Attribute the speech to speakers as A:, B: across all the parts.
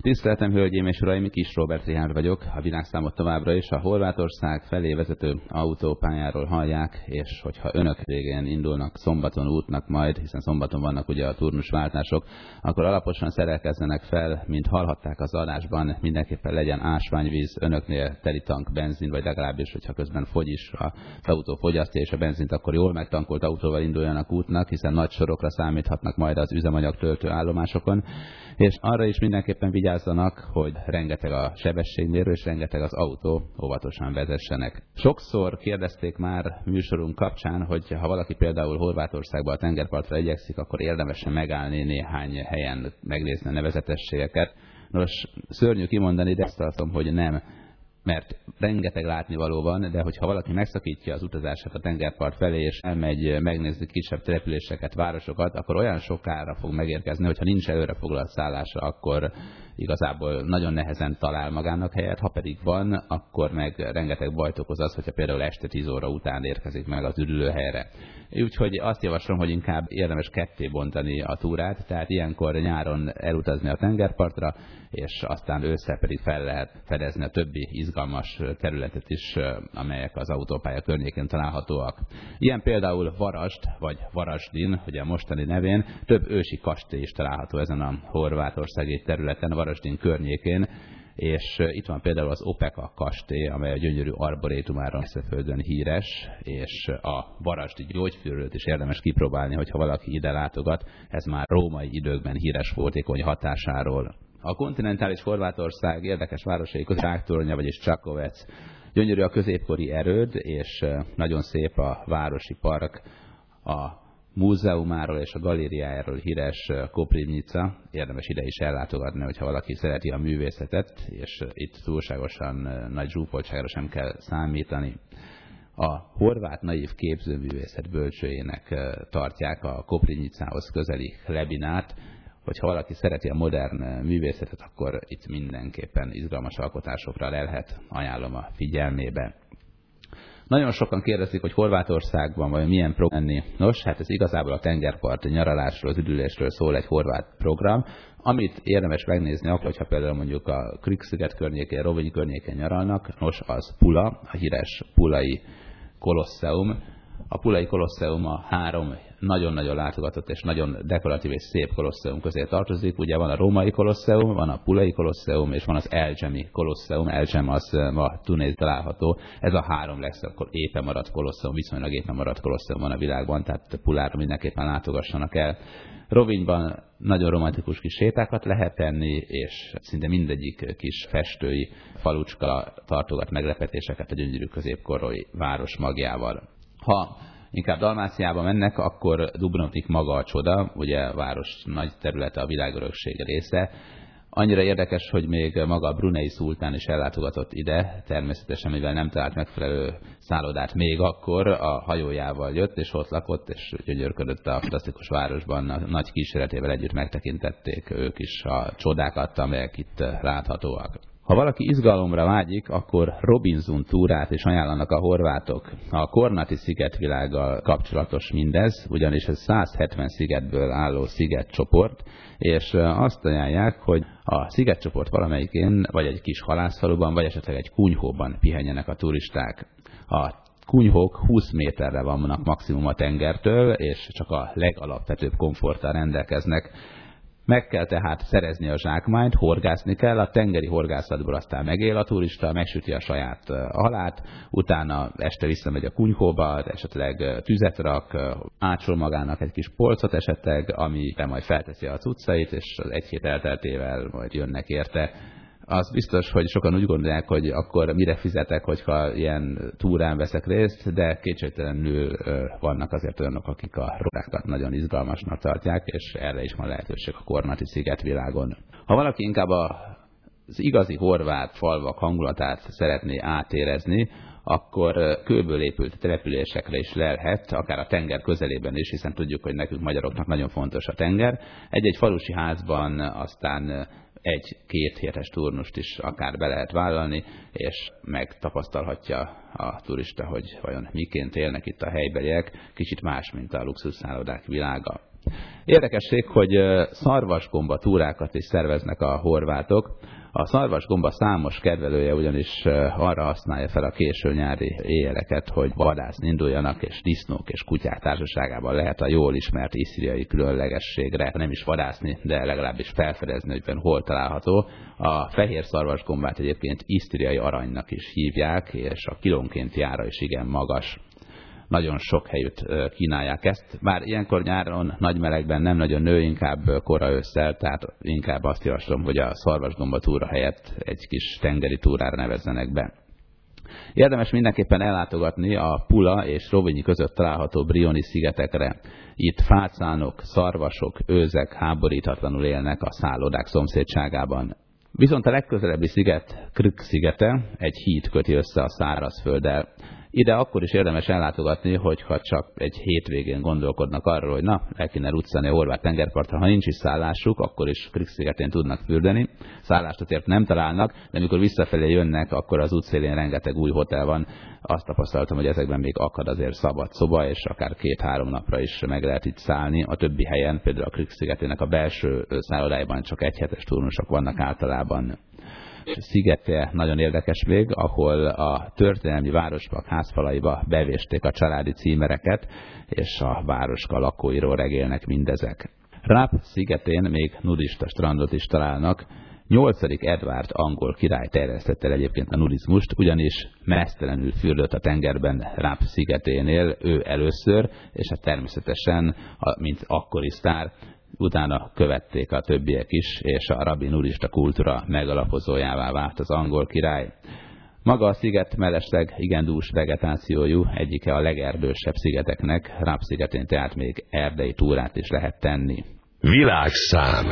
A: Tiszteltem, hölgyeim és uraim, Kis Róbert Richárd vagyok. A világszámot továbbra is a Horvátország felé vezető autópályáról hallják, és hogyha önök végén indulnak szombaton útnak majd, hiszen szombaton vannak ugye a turnusváltások, akkor alaposan szerelkezzenek fel, mint hallhatták az adásban, mindenképpen legyen ásványvíz, önöknél teli tank benzin, vagy legalábbis, hogyha közben fogy is az autó fogyasztja és a benzint, akkor jól megtankolt autóval induljanak útnak, hiszen nagy sorokra számíthatnak majd az üzemanyag töltő állomásokon, és arra is mindenképpen vigyázzanak, hogy rengeteg a sebességmérő, és rengeteg az autó, óvatosan vezessenek. Sokszor kérdezték már műsorunk kapcsán, hogy ha valaki például Horvátországba a tengerpartra igyekszik, akkor érdemesen megállni néhány helyen, megnézni a nevezetességeket. Nos, szörnyű kimondani, de ezt tartom, hogy nem. Mert rengeteg látnivaló van, de hogyha valaki megszakítja az utazását a tengerpart felé, és elmegy megnézni kisebb településeket, városokat, akkor olyan sokára fog megérkezni, hogyha nincs előre foglalt szállása, akkor igazából nagyon nehezen talál magának helyet, ha pedig van, akkor meg rengeteg bajt okoz az, hogyha például este 10 óra után érkezik meg az üdülőhelyre. Úgyhogy azt javaslom, hogy inkább érdemes ketté bontani a túrát, tehát ilyenkor nyáron elutazni a tengerpartra, és aztán ősszel pedig fel lehet fedezni a többi izgalmas területet is, amelyek az autópálya környékén találhatóak. Ilyen például Varasd, vagy Varasdin, ugye a mostani nevén, több ősi kastély is található ezen a horvátországi területen, Varasdin környékén, és itt van például az Opeka kastély, amely a gyönyörű arborétumára Eszeföldön híres, és a varasdi gyógyfürdőt is érdemes kipróbálni, hogyha valaki ide látogat, ez már római időkben híres voltékony hatásáról. A kontinentális Horvátország érdekes városai között Ráktornya, vagyis Čakovec. Gyönyörű a középkori erőd, és nagyon szép a városi park, a múzeumáról és a galériájáról híres Koprivnica. Érdemes ide is ellátogatni, hogyha valaki szereti a művészetet, és itt túlságosan nagy zsúfoltságra sem kell számítani. A horvát naív képzőművészet bölcsőjének tartják a Koprivnicához közeli Hlebinát. Hogyha valaki szereti a modern művészetet, akkor itt mindenképpen izgalmas alkotásokra lelhet, ajánlom a figyelmébe. Nagyon sokan kérdezik, hogy Horvátországban vajon milyen program lenni. Nos, hát ez igazából a tengerparti nyaralásról, az üdülésről szól egy horvát program, amit érdemes megnézni akkor, hogyha például mondjuk a Krk-sziget környékén, Rovinj környékén nyaralnak. Nos, az Pula, a híres pulai Kolosseum. A pulai Kolosseum a 3 nagyon-nagyon látogatott és nagyon dekoratív és szép kolosseum közé tartozik. Ugye van a római Kolosseum, van a pulai Kolosseum, és van az Elcsemi Kolosseum. Elcsem az ma Tunéz található. Ez a 3 legszebb éppen maradt Kolosseum, viszonylag éppen maradt Kolosseum van a világban, tehát Pulára mindenképpen látogassanak el. Rovinjban nagyon romantikus kis sétákat lehet tenni, és szinte mindegyik kis festői falucska tartogat meglepetéseket a gyönyörű középkori város magjával. Ha inkább Dalmáciába mennek, akkor Dubrovnik maga a csoda, ugye a város nagy területe, a világörökség része. Annyira érdekes, hogy még maga a Brunei szultán is ellátogatott ide, természetesen mivel nem talált megfelelő szállodát még akkor, a hajójával jött, és ott lakott, és gyönyörködött a fantasztikus városban, a nagy kíséretével együtt megtekintették ők is a csodákat, amelyek itt láthatóak. Ha valaki izgalomra vágyik, akkor Robinson túrát is ajánlanak a horvátok. A Kornati szigetvilággal kapcsolatos mindez, ugyanis ez 170 szigetből álló szigetcsoport, és azt ajánlják, hogy a szigetcsoport valamelyikén, vagy egy kis halászfaluban, vagy esetleg egy kunyhóban pihenjenek a turisták. A kunyhók 20 méterre vannak maximum a tengertől, és csak a legalapvetőbb komforttal rendelkeznek. Meg kell tehát szerezni a zsákmányt, horgászni kell, a tengeri horgászatból aztán megél a turista, megsüti a saját halát, utána este visszamegy a kunyhóba, esetleg tüzet rak, átsol magának egy kis polcot esetleg, amire majd felteszi a cuccait, és az 1 hét elteltével majd jönnek érte. Az biztos, hogy sokan úgy gondolják, hogy akkor mire fizetek, hogyha ilyen túrán veszek részt, de kétségtelenül vannak azért olyanok, akik a rodákat nagyon izgalmasnak tartják, és erre is van lehetőség a Kornati szigetvilágon. Ha valaki inkább az igazi horvát falvak hangulatát szeretné átérezni, akkor kőből épült településekre is lelhet, akár a tenger közelében is, hiszen tudjuk, hogy nekünk magyaroknak nagyon fontos a tenger. Egy-egy falusi házban aztán 1-2 hétes turnust is akár be lehet vállalni, és megtapasztalhatja a turista, hogy vajon miként élnek itt a helybeliek, kicsit más, mint a luxusszállodák világa. Érdekesség, hogy szarvasgomba túrákat is szerveznek a horvátok. A szarvasgomba számos kedvelője ugyanis arra használja fel a késő nyári éjjeleket, hogy vadászni induljanak, és disznók és kutyák társaságában lehet a jól ismert isztriai különlegességre nem is vadászni, de legalábbis felfedezni, hogy hol található. A fehér szarvasgombát egyébként isztriai aranynak is hívják, és a kilónkénti ára is igen magas. Nagyon sok helyütt kínálják ezt, bár ilyenkor nyáron nagy melegben nem nagyon nő, inkább kora ősszel, tehát inkább azt javaslom, hogy a szarvasgomba túra helyett egy kis tengeri túrára nevezzenek be. Érdemes mindenképpen ellátogatni a Pula és Rovinj között található Brioni szigetekre. Itt fácánok, szarvasok, őzek háboríthatlanul élnek a szállodák szomszédságában. Viszont a legközelebbi sziget, Krk szigete, egy híd köti össze a szárazfölddel. Ide akkor is érdemes ellátogatni, hogyha csak egy hétvégén gondolkodnak arról, hogy le kéne ruccani a horvát tengerpartra, ha nincs is szállásuk, akkor is Krk szigetén tudnak fürdeni. Szállást azért nem találnak, de amikor visszafelé jönnek, akkor az útszélén rengeteg új hotel van. Azt tapasztaltam, hogy ezekben még akad azért szabad szoba, és akár 2-3 napra is meg lehet itt szállni. A többi helyen, például a Krk szigetének a belső szállodájában csak egyhetes turnusok vannak általában. Szigete nagyon érdekes még, ahol a történelmi várospak házfalaiba bevésték a családi címereket, és a városka lakóiról regélnek mindezek. Ráp szigetén még nudista strandot is találnak. 8. Edward angol király terjesztette el egyébként a nudizmust, ugyanis mesztelenül fürdött a tengerben Ráp szigeténél ő először, és természetesen, mint akkori sztár, utána követték a többiek is, és a rabbi nudista kultúra megalapozójává vált az angol király. Maga a sziget mellesleg igen dús vegetációjú, egyike a legerdősebb szigeteknek, Ráp szigetén tehát még erdei túrát is lehet tenni.
B: Világszám.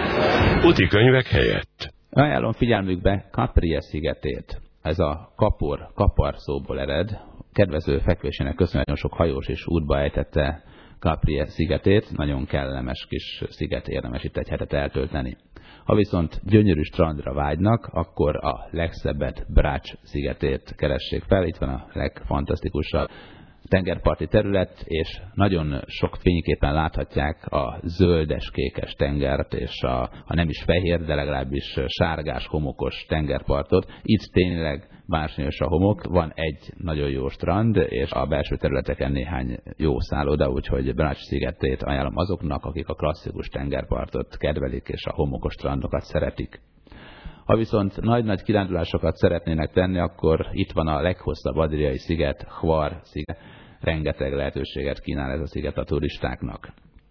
B: Úti könyvek helyett.
A: Ajánlom figyelmükbe Caprie szigetét. Ez a kapar szóból ered. Kedvező fekvésének köszönhetően sok hajós is útba ejtette Caprie szigetét, nagyon kellemes kis sziget, érdemes itt egy hetet eltölteni. Ha viszont gyönyörű strandra vágynak, akkor a legszebbet Brač szigetét keressék fel, itt van a legfantasztikusabb tengerparti terület, és nagyon sok fényképen láthatják a zöldes-kékes tengert, és a nem is fehér, de legalábbis sárgás, homokos tengerpartot. Itt tényleg bársonyos a homok, van egy nagyon jó strand, és a belső területeken néhány jó szálloda, úgyhogy Brač szigetét ajánlom azoknak, akik a klasszikus tengerpartot kedvelik, és a homokos strandokat szeretik. Ha viszont nagy-nagy kirándulásokat szeretnének tenni, akkor itt van a leghosszabb adriai sziget, Hvar sziget. Rengeteg lehetőséget kínál ez a sziget a turistáknak.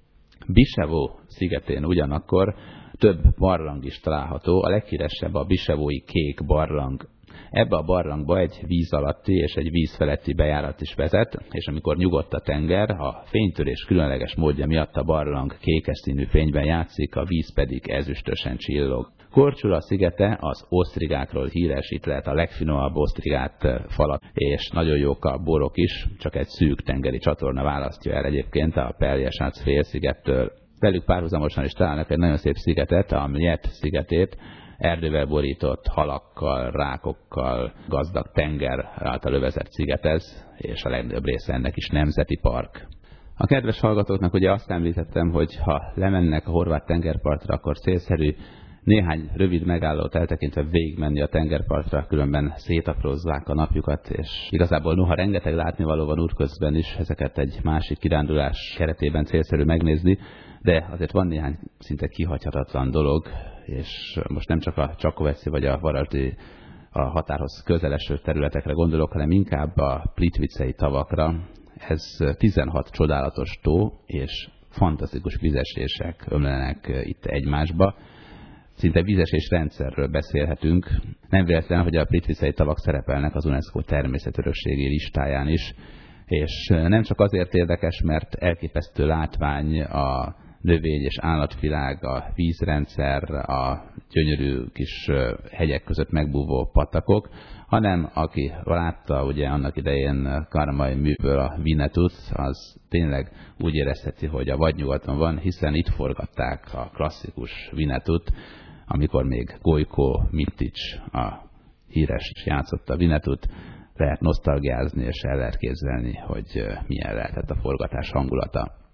A: Bisevo szigetén ugyanakkor több barlang is található, a leghíresebb a bisevói kék barlang. Ebbe a barlangba egy víz alatti és egy víz feletti bejárat is vezet, és amikor nyugodt a tenger, a fénytörés különleges módja miatt a barlang kékes színű fényben játszik, a víz pedig ezüstösen csillog. Korčula szigete az osztrigákról híres, itt lehet a legfinomabb osztrigát falat, és nagyon jók a borok is, csak egy szűk tengeri csatorna választja el egyébként a Pelješac félszigettől. Velük párhuzamosan is találnak egy nagyon szép szigetet, a Mljet szigetét, erdővel borított halakkal, rákokkal gazdag tenger által övezett sziget ez, és a legnagyobb része ennek is nemzeti park. A kedves hallgatóknak ugye azt említettem, hogy ha lemennek a horvát tengerpartra, akkor célszerű néhány rövid megállót eltekintve végigmenni a tengerpartra, különben szétaprózzák a napjukat, és igazából noha rengeteg látnivaló van útközben is, ezeket egy másik kirándulás keretében célszerű megnézni, de azért van néhány szinte kihagyhatatlan dolog, és most nem csak a Čakoveci vagy a Varasdi a határhoz közeleső területekre gondolok, hanem inkább a Plitvicei tavakra. Ez 16 csodálatos tó, és fantasztikus vizesések ömlenek itt egymásba. Szinte vízesés rendszerről beszélhetünk. Nem véletlen, hogy a Plitvicei tavak szerepelnek az UNESCO természetörökségi listáján is, és nem csak azért érdekes, mert elképesztő látvány a növény- és állatvilág, a vízrendszer, a gyönyörű kis hegyek között megbúvó patakok, hanem aki látta ugye annak idején Karmai műből a Vinetut, az tényleg úgy érezheti, hogy a vadnyugaton van, hiszen itt forgatták a klasszikus Vinetut, amikor még Gojko Mitić, a híres játszotta a Vinetut, lehet nosztalgiázni és el lehet képzelni, hogy milyen lehetett a forgatás hangulata.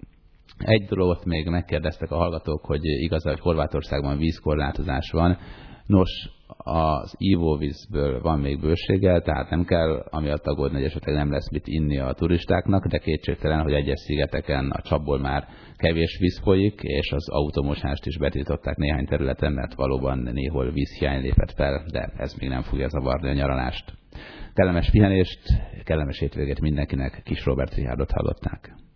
A: Egy dolgot még megkérdeztek a hallgatók, hogy igaz, hogy Horvátországban vízkorlátozás van. Nos, az ivóvízből van még bőséggel, tehát nem kell amiatt aggódni, hogy esetleg nem lesz mit inni a turistáknak, de kétségtelen, hogy egyes szigeteken a csapból már kevés víz folyik, és az automosást is betiltották néhány területen, mert valóban néhol vízhiány lépett fel, de ez még nem fogja zavarni a nyaralást. Kellemes pihenést, kellemes hétvégét mindenkinek, Kis Róbert Richárdot hallották.